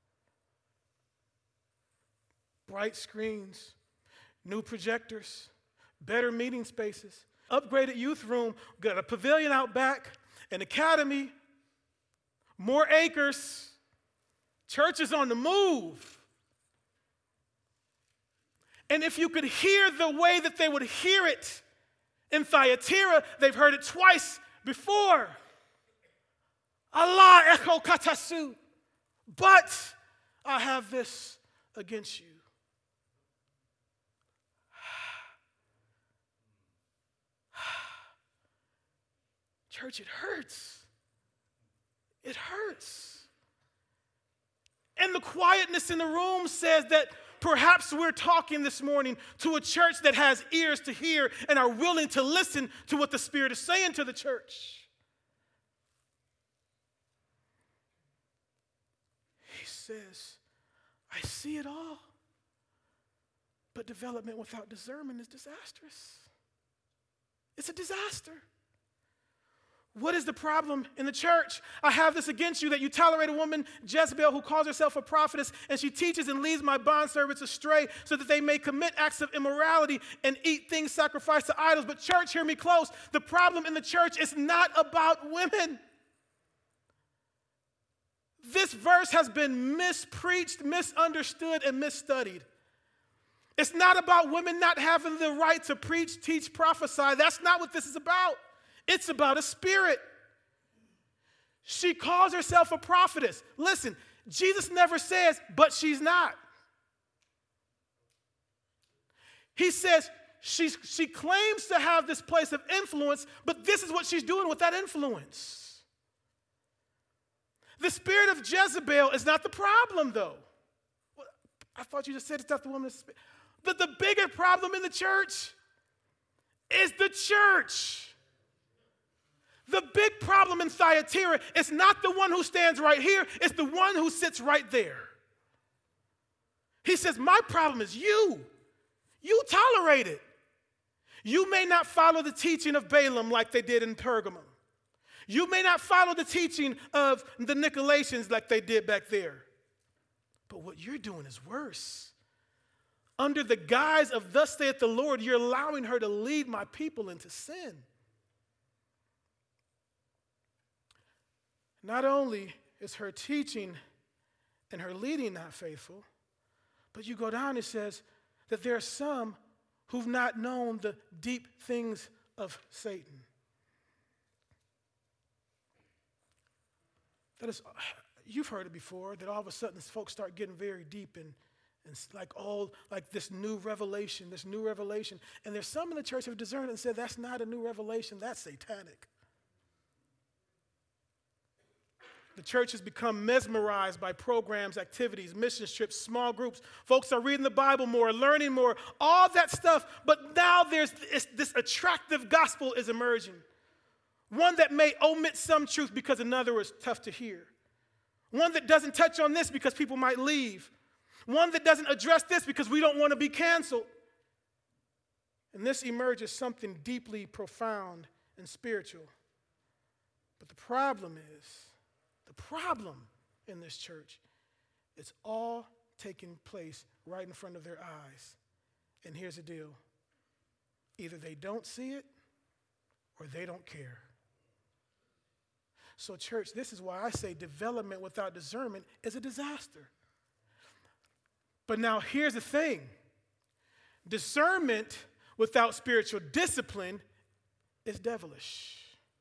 Bright screens, new projectors, better meeting spaces, upgraded youth room, got a pavilion out back, an academy, more acres, churches on the move. And if you could hear the way that they would hear it in Thyatira, they've heard it twice before. Allah echo katasu, but I have this against you. Church, it hurts. It hurts. And the quietness in the room says that perhaps we're talking this morning to a church that has ears to hear and are willing to listen to what the Spirit is saying to the church. He says, I see it all, but development without discernment is disastrous. It's a disaster. What is the problem in the church? I have this against you, that you tolerate a woman, Jezebel, who calls herself a prophetess, and she teaches and leads my bondservants astray so that they may commit acts of immorality and eat things sacrificed to idols. But church, hear me close. The problem in the church is not about women. This verse has been mispreached, misunderstood, and misstudied. It's not about women not having the right to preach, teach, prophesy. That's not what this is about. It's about a spirit. She calls herself a prophetess. Listen, Jesus never says, but she's not. He says she claims to have this place of influence, but this is what she's doing with that influence. The spirit of Jezebel is not the problem, though. I thought you just said it's not the woman's spirit. But the bigger problem in the church is the church. The big problem in Thyatira is not the one who stands right here, it's the one who sits right there. He says, my problem is you. You tolerate it. You may not follow the teaching of Balaam like they did in Pergamum. You may not follow the teaching of the Nicolaitans like they did back there. But what you're doing is worse. Under the guise of thus saith the Lord, you're allowing her to lead my people into sin. Not only is her teaching and her leading not faithful, but you go down, it says that there are some who've not known the deep things of Satan. That is, you've heard it before, that all of a sudden folks start getting very deep and like this new revelation. And there's some in the church who have discerned and said, that's not a new revelation, that's satanic. The church has become mesmerized by programs, activities, mission trips, small groups. Folks are reading the Bible more, learning more, all that stuff. But now there's this attractive gospel is emerging. One that may omit some truth because another is tough to hear. One that doesn't touch on this because people might leave. One that doesn't address this because we don't want to be canceled. And this emerges something deeply profound and spiritual. But the problem in this church, it's all taking place right in front of their eyes. And here's the deal. Either they don't see it or they don't care. So, church, this is why I say development without discernment is a disaster. But now here's the thing. Discernment without spiritual discipline is devilish.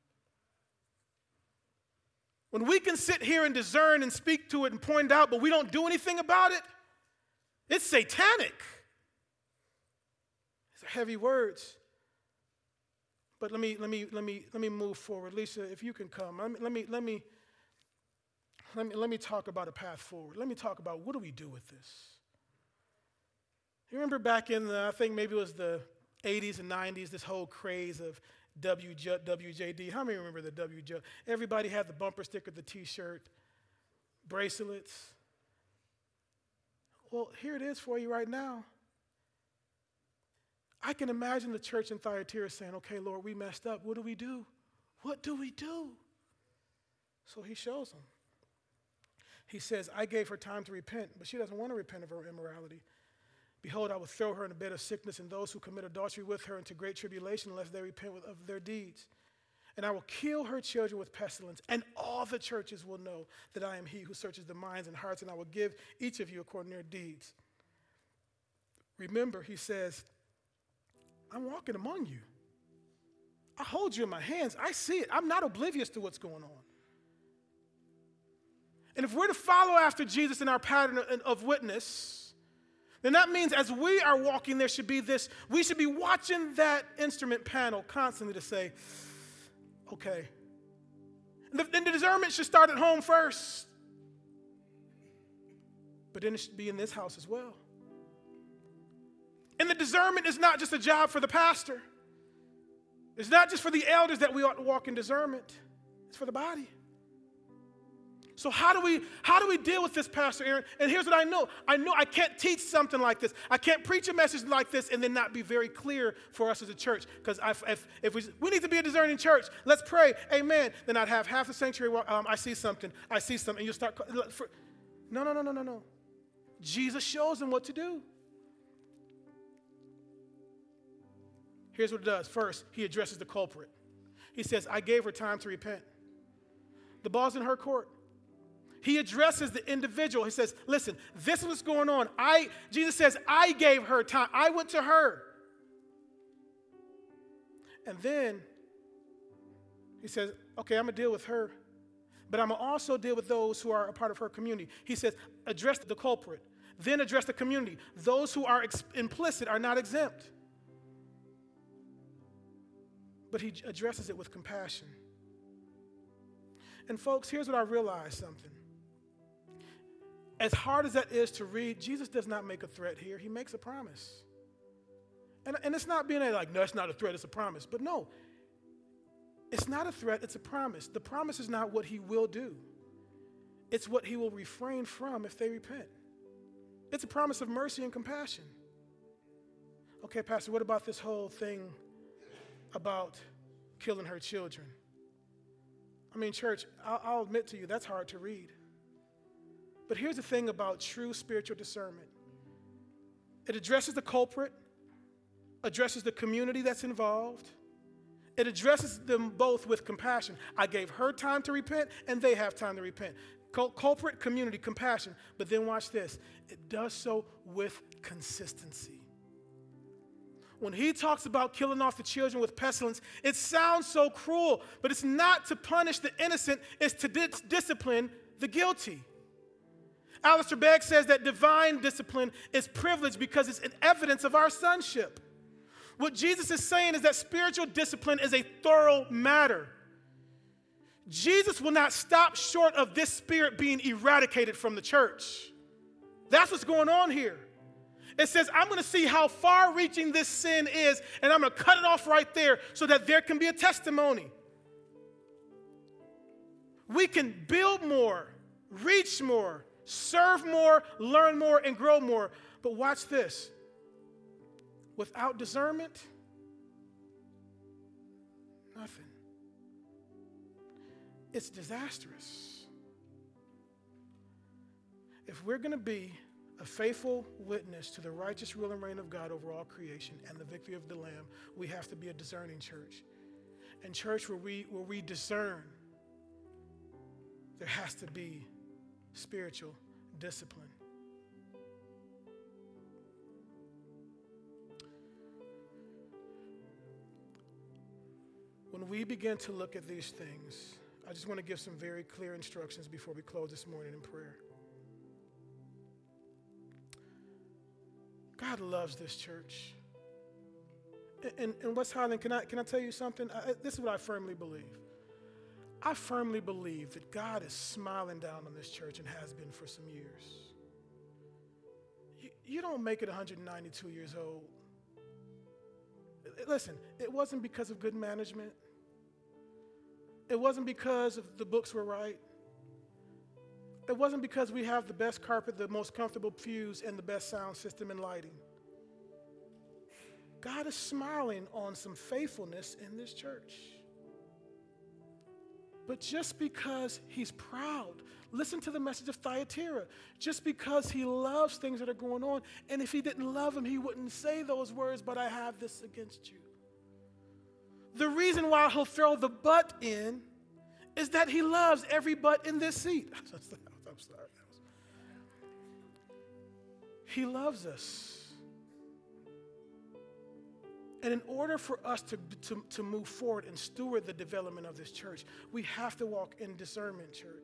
When we can sit here and discern and speak to it and point out, but we don't do anything about it, it's satanic. These are heavy words. But let me move forward. Lisa, if you can come, let me talk about a path forward. Let me talk about what do we do with this. You remember back in I think maybe it was the 80s and 90s, this whole craze of WJD. How many remember the WJ? Everybody had the bumper sticker, the T-shirt, bracelets. Well, here it is for you right now. I can imagine the church in Thyatira saying, okay, Lord, we messed up. What do we do? What do we do? So he shows them. He says, I gave her time to repent, but she doesn't want to repent of her immorality. Behold, I will throw her in a bed of sickness and those who commit adultery with her into great tribulation unless they repent of their deeds. And I will kill her children with pestilence, and all the churches will know that I am he who searches the minds and hearts, and I will give each of you according to their deeds. Remember, he says, I'm walking among you. I hold you in my hands. I see it. I'm not oblivious to what's going on. And if we're to follow after Jesus in our pattern of witness, then that means as we are walking, there should be this, we should be watching that instrument panel constantly to say, okay. And the discernment should start at home first. But then it should be in this house as well. And the discernment is not just a job for the pastor. It's not just for the elders that we ought to walk in discernment. It's for the body. So how do we deal with this, Pastor Aaron? And here's what I know. I know I can't teach something like this. I can't preach a message like this and then not be very clear for us as a church. Because if we need to be a discerning church, let's pray, amen. Then I'd have half the sanctuary, I see something, and you'll start. No. Jesus shows them what to do. Here's what it does. First, he addresses the culprit. He says, I gave her time to repent. The ball's in her court. He addresses the individual. He says, listen, this is what's going on. Jesus says, I gave her time. I went to her. And then he says, okay, I'm going to deal with her, but I'm going to also deal with those who are a part of her community. He says, address the culprit, then address the community. Those who are implicit are not exempt. But he addresses it with compassion. And folks, here's what I realized something. As hard as that is to read, Jesus does not make a threat here. He makes a promise. And it's not being like, no, it's not a threat, it's a promise. But no, it's not a threat, it's a promise. The promise is not what he will do. It's what he will refrain from if they repent. It's a promise of mercy and compassion. Okay, Pastor, what about this whole thing about killing her children? I mean, church, I'll admit to you, that's hard to read. But here's the thing about true spiritual discernment. It addresses the culprit, addresses the community that's involved. It addresses them both with compassion. I gave her time to repent, and they have time to repent. Culprit, community, compassion. But then watch this. It does so with consistency. When he talks about killing off the children with pestilence, it sounds so cruel, but it's not to punish the innocent, it's to discipline the guilty. Alistair Begg says that divine discipline is privilege because it's an evidence of our sonship. What Jesus is saying is that spiritual discipline is a thorough matter. Jesus will not stop short of this spirit being eradicated from the church. That's what's going on here. It says, I'm going to see how far-reaching this sin is, and I'm going to cut it off right there so that there can be a testimony. We can build more, reach more, serve more, learn more, and grow more. But watch this. Without discernment, nothing. It's disastrous. If we're going to be a faithful witness to the righteous rule and reign of God over all creation and the victory of the Lamb, we have to be a discerning church. And church where we discern there has to be spiritual discipline. When we begin to look at these things, I just want to give some very clear instructions before we close this morning in prayer. God loves this church. And West Highland, can I tell you something? This is what I firmly believe. I firmly believe that God is smiling down on this church and has been for some years. You don't make it 192 years old. Listen, it wasn't because of good management. It wasn't because the books were right. It wasn't because we have the best carpet, the most comfortable pews, and the best sound system and lighting. God is smiling on some faithfulness in this church. But just because he's proud, listen to the message of Thyatira, just because he loves things that are going on, and if he didn't love them, he wouldn't say those words, but I have this against you. The reason why he'll throw the but in is that he loves every but in this seat. I'm sorry. He loves us. And in order for us to move forward and steward the development of this church, we have to walk in discernment, church.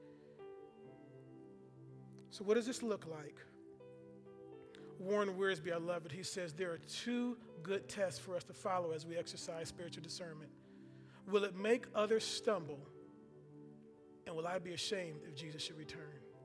So what does this look like? Warren Wiersbe, I love it. He says there are two good tests for us to follow as we exercise spiritual discernment. Will it make others stumble? And will I be ashamed if Jesus should return?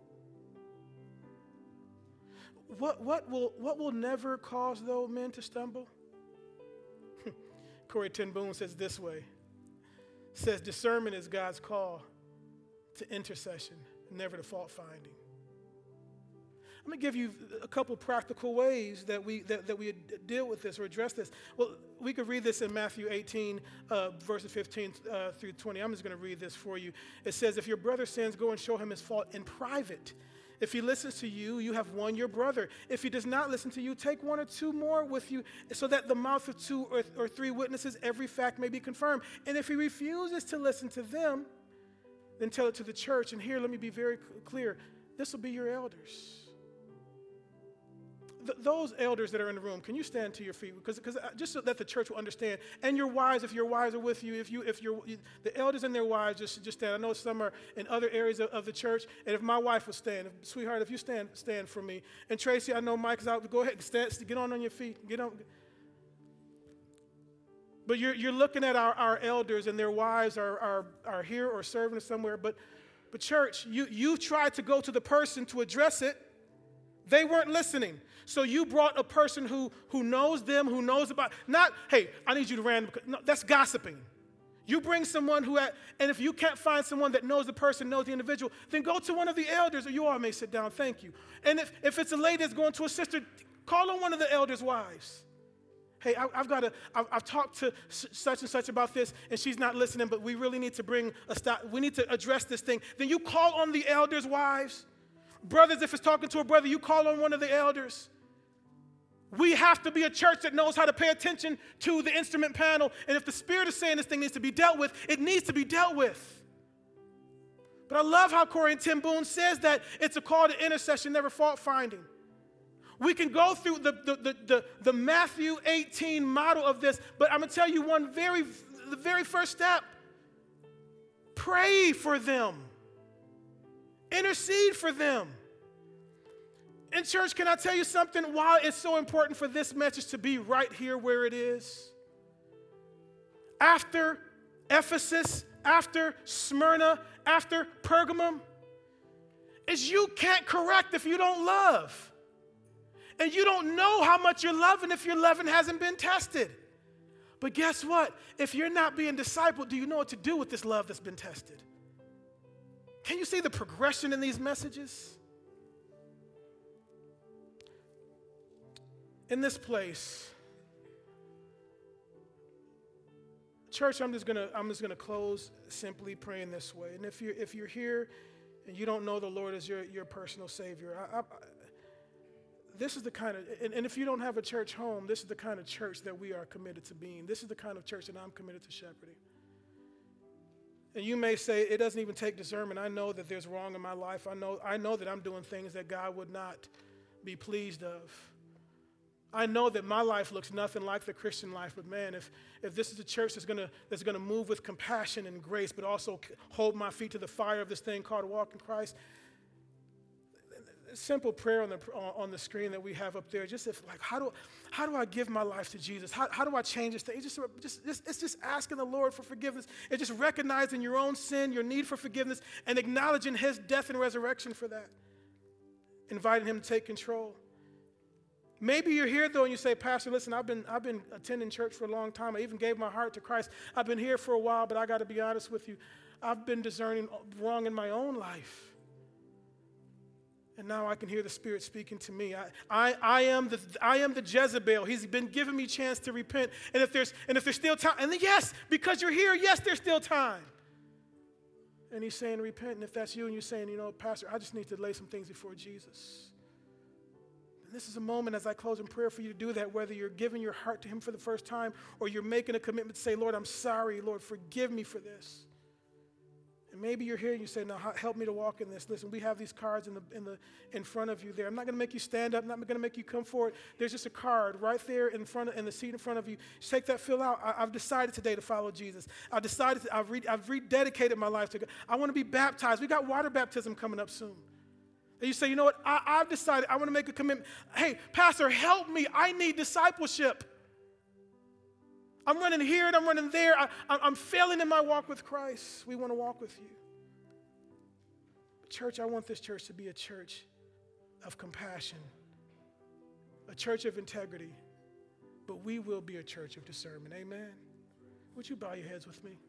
What will never cause, though, men to stumble? Corrie ten Boom says this way, says discernment is God's call to intercession, never to fault finding. I'm going to give you a couple practical ways that we deal with this or address this. Well, we could read this in Matthew 18, verses 15 through 20. I'm just going to read this for you. It says, if your brother sins, go and show him his fault in private. If he listens to you, you have won your brother. If he does not listen to you, take one or two more with you, so that the mouth of two or three witnesses, every fact may be confirmed. And if he refuses to listen to them, then tell it to the church. And here, let me be very clear. This will be your elders. Those elders that are in the room, can you stand to your feet? Because just so that the church will understand. And your wives, if your wives are with you, the elders and their wives, just stand. I know some are in other areas of the church. And if my wife will stand, sweetheart, if you stand for me. And Tracy, I know Mike is out. Go ahead, get on your feet. Get on. But you're looking at our elders, and their wives are here or serving somewhere. But church, you tried to go to the person to address it. They weren't listening. So you brought a person who knows them, who knows about, not, hey, I need you to random, no, that's gossiping. You bring someone and if you can't find someone that knows the person, knows the individual, then go to one of the elders, or you all may sit down, thank you. And if it's a lady that's going to a sister, call on one of the elders' wives. Hey, I've talked to such and such about this, and she's not listening, but we really need to bring a stop. We need to address this thing. Then you call on the elders' wives. Brothers, if it's talking to a brother, you call on one of the elders. We have to be a church that knows how to pay attention to the instrument panel. And if the Spirit is saying this thing needs to be dealt with, it needs to be dealt with. But I love how Corrie ten Boom says that it's a call to intercession, never fault finding. We can go through the Matthew 18 model of this, but I'm going to tell you the very first step. Pray for them. Intercede for them. And church, can I tell you something? Why it's so important for this message to be right here where it is? After Ephesus, after Smyrna, after Pergamum, is you can't correct if you don't love. And you don't know how much you're loving if your loving hasn't been tested. But guess what? If you're not being discipled, do you know what to do with this love that's been tested? Can you see the progression in these messages? In this place, church, I'm just gonna close simply praying this way. And if you're here and you don't know the Lord as your personal Savior, this is the kind of, and if you don't have a church home, this is the kind of church that we are committed to being. This is the kind of church that I'm committed to shepherding. And you may say, it doesn't even take discernment. I know that there's wrong in my life. I know that I'm doing things that God would not be pleased of. I know that my life looks nothing like the Christian life, but man, if this is a church that's gonna move with compassion and grace, but also hold my feet to the fire of this thing called walk in Christ, a simple prayer on the screen that we have up there. Just how do I give my life to Jesus? How do I change this thing? It's just asking the Lord for forgiveness. It's just recognizing your own sin, your need for forgiveness, and acknowledging His death and resurrection for that. Inviting Him to take control. Maybe you're here though and you say, Pastor, listen, I've been attending church for a long time. I even gave my heart to Christ. I've been here for a while, but I got to be honest with you. I've been discerning wrong in my own life. And now I can hear the Spirit speaking to me. I am the Jezebel. He's been giving me a chance to repent. And if there's still time, and yes, because you're here, yes, there's still time. And He's saying repent. And if that's you and you're saying, Pastor, I just need to lay some things before Jesus. And this is a moment as I close in prayer for you to do that, whether you're giving your heart to Him for the first time or you're making a commitment to say, Lord, I'm sorry. Lord, forgive me for this. And maybe you're here and you say, no, help me to walk in this. Listen, we have these cards in front of you there. I'm not going to make you stand up. I'm not going to make you come forward. There's just a card right there in the seat in front of you. Just take that, fill out. I've decided today to follow Jesus. I've rededicated my life to God. I want to be baptized. We got water baptism coming up soon. And you say, you know what? I've decided I want to make a commitment. Hey, Pastor, help me. I need discipleship. I'm running here and I'm running there. I'm failing in my walk with Christ. We want to walk with you. But church, I want this church to be a church of compassion, a church of integrity, but we will be a church of discernment. Amen. Would you bow your heads with me?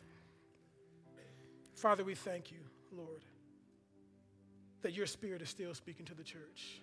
Father, we thank you, Lord, that your Spirit is still speaking to the church.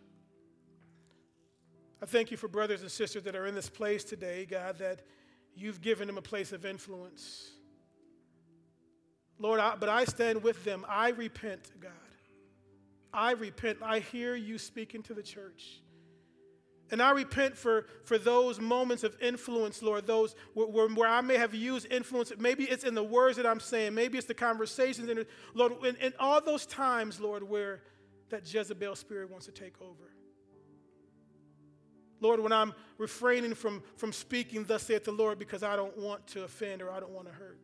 I thank you for brothers and sisters that are in this place today, God, that you've given them a place of influence. Lord, but I stand with them. I repent, God. I repent. I hear you speaking to the church. And I repent for those moments of influence, Lord, those where I may have used influence. Maybe it's in the words that I'm saying. Maybe it's the conversations. Lord, in all those times, Lord, where that Jezebel spirit wants to take over. Lord, when I'm refraining from speaking, thus saith the Lord, because I don't want to offend or I don't want to hurt.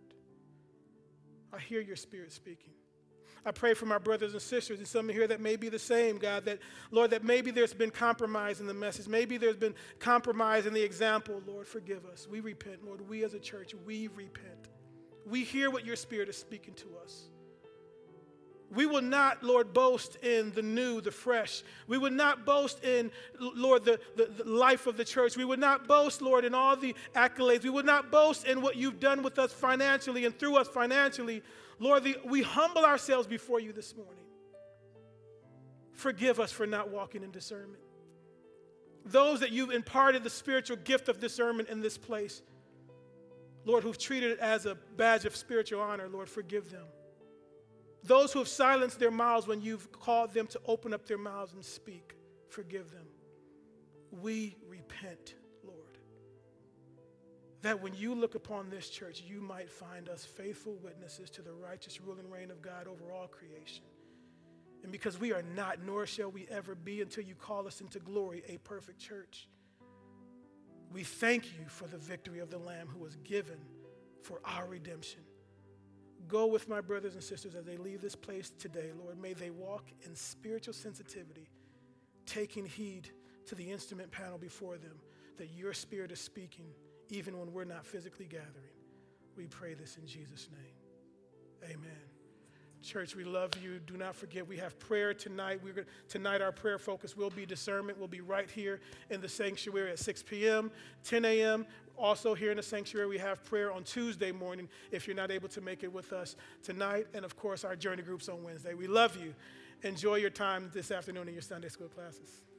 I hear your Spirit speaking. I pray for my brothers and sisters, and some here that may be the same, God, that, Lord, that maybe there's been compromise in the message. Maybe there's been compromise in the example. Lord, forgive us. We repent, Lord. We as a church, we repent. We hear what your Spirit is speaking to us. We will not, Lord, boast in the new, the fresh. We would not boast in, Lord, the life of the church. We would not boast, Lord, in all the accolades. We would not boast in what you've done with us financially and through us financially. Lord, we humble ourselves before you this morning. Forgive us for not walking in discernment. Those that you've imparted the spiritual gift of discernment in this place, Lord, who've treated it as a badge of spiritual honor, Lord, forgive them. Those who have silenced their mouths when you've called them to open up their mouths and speak, forgive them. We repent, Lord, that when you look upon this church, you might find us faithful witnesses to the righteous rule and reign of God over all creation. And because we are not, nor shall we ever be until you call us into glory, a perfect church, we thank you for the victory of the Lamb who was given for our redemption. Go with my brothers and sisters as they leave this place today, Lord. May they walk in spiritual sensitivity, taking heed to the instrument panel before them, that your Spirit is speaking even when we're not physically gathering. We pray this in Jesus' name. Amen. Church, we love you. Do not forget, we have prayer tonight. Tonight, our prayer focus will be discernment. We'll be right here in the sanctuary at 6 p.m., 10 a.m. Also here in the sanctuary, we have prayer on Tuesday morning if you're not able to make it with us tonight. And, of course, our journey groups on Wednesday. We love you. Enjoy your time this afternoon in your Sunday school classes.